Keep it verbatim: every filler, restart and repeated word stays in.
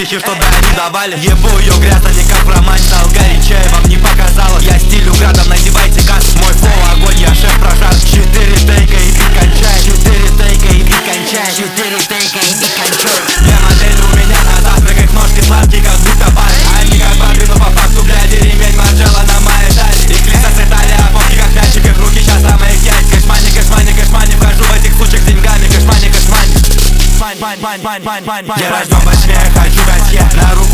стихи, что да, они давали. Ебу ее грязно, не как романь, стал горячее, вам не показалось. Я стилю градом, надевайте касс. Мой флоу огонь, я шеф прожар. Четыре тейка и бит кончай. Четыре тейка и бит кончай. Четыре тейка и бит кончай. Я модель, у меня на завтрак, их ножки сладкие, как будто бар. Они как бабри, но по факту, блядь, ремень Марджела на моей талии. Их лица светали, а попки как мячик, их руки сейчас на моих яйц. Кэшмани, кэшмани, кэшмани, вхожу в этих случаях деньгами. Кэшмани, кэшмани. Я рожден во тьме, хочу дать я на руку.